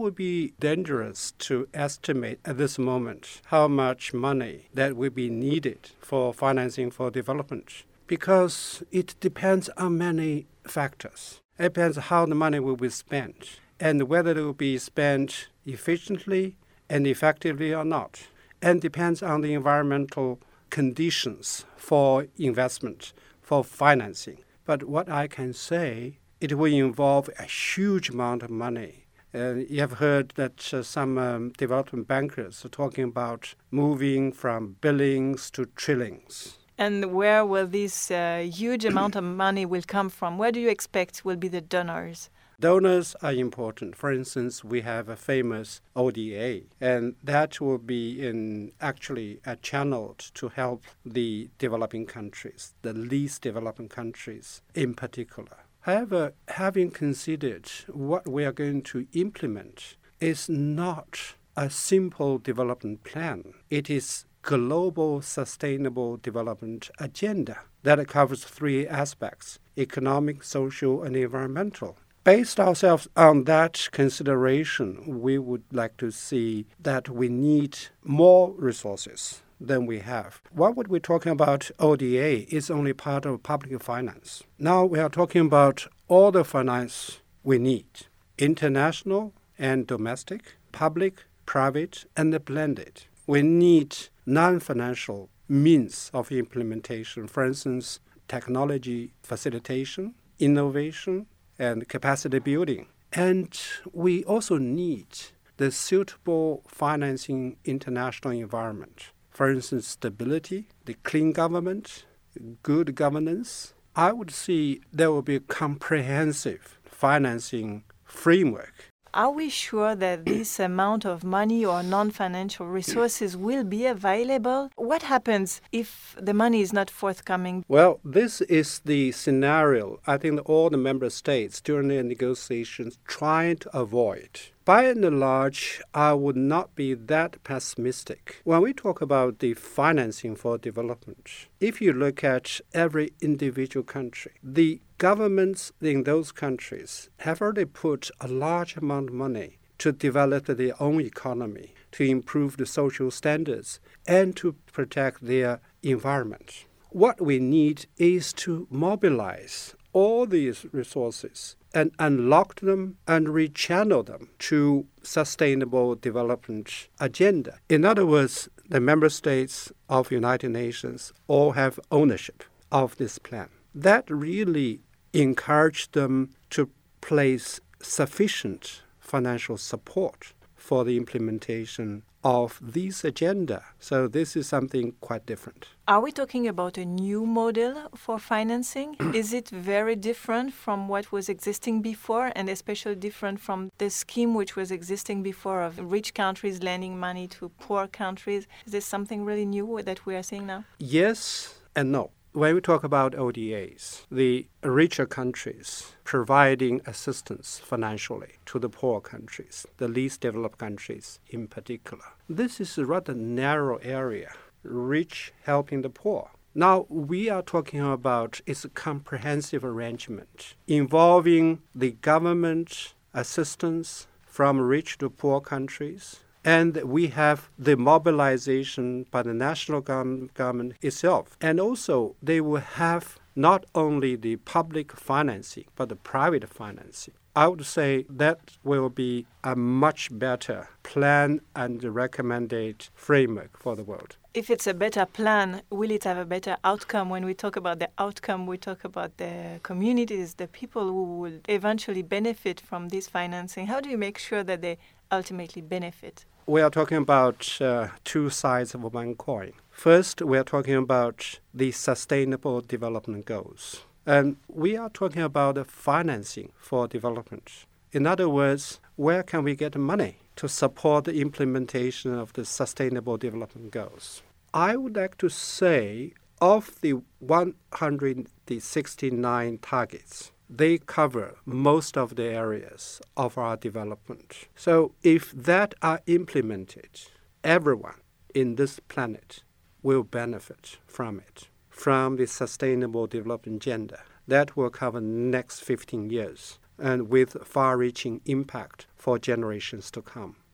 would be dangerous to estimate at this moment how much money that will be needed for financing for development, because it depends on many factors. It depends how the money will be spent and whether it will be spent efficiently and effectively or not, and depends on the environmental conditions for investment, for financing. But what I can say, it will involve a huge amount of money. You have heard that some development bankers are talking about moving from billions to trillions. And where will this huge amount of money will come from? Where do you expect will be the donors? Donors are important. For instance, we have a famous ODA, and that will be actually channeled to help the developing countries, the least developing countries in particular. However, having considered what we are going to implement is not a simple development plan. It is global sustainable development agenda that covers three aspects: economic, social, and environmental. Based ourselves on that consideration, we would like to see that we need more resources than we have. What we're talking about ODA is only part of public finance. Now we are talking about all the finance we need: international and domestic, public, private, and blended. We need non-financial means of implementation, for instance, technology facilitation, innovation, and capacity building. And we also need the suitable financing international environment. For instance, stability, the clean government, good governance. I would see there will be a comprehensive financing framework. Are we sure that this amount of money or non-financial resources will be available? What happens if the money is not forthcoming? Well, this is the scenario I think all the member states during their negotiations trying to avoid. By and large, I would not be that pessimistic. When we talk about the financing for development, if you look at every individual country, the governments in those countries have already put a large amount of money to develop their own economy, to improve the social standards, and to protect their environment. What we need is to mobilize all these resources and unlock them and rechannel them to sustainable development agenda. In other words, the member states of United Nations all have ownership of this plan. That really encouraged them to place sufficient financial support for the implementation of this agenda. So this is something quite different. Are we talking about a new model for financing? Is it very different from what was existing before, and especially different from the scheme which was existing before of rich countries lending money to poor countries? Is this something really new that we are seeing now? Yes and no. When we talk about ODAs, the richer countries providing assistance financially to the poor countries, the least developed countries in particular. This is a rather narrow area, rich helping the poor. Now, we are talking about it's a comprehensive arrangement involving the government assistance from rich to poor countries, and we have the mobilization by the national government itself. And also, they will have not only the public financing, but the private financing. I would say that will be a much better plan and recommended framework for the world. If it's a better plan, will it have a better outcome? When we talk about the outcome, we talk about the communities, the people who will eventually benefit from this financing. How do you make sure that they ultimately benefit? We are talking about two sides of one coin. First, we are talking about the Sustainable Development Goals. And we are talking about the financing for development. In other words, where can we get money to support the implementation of the Sustainable Development Goals? I would like to say of the 169 targets, they cover most of the areas of our development. So if that are implemented, everyone in this planet will benefit from it, from the Sustainable Development Agenda. That will cover the next 15 years. and with far-reaching impact for generations to come.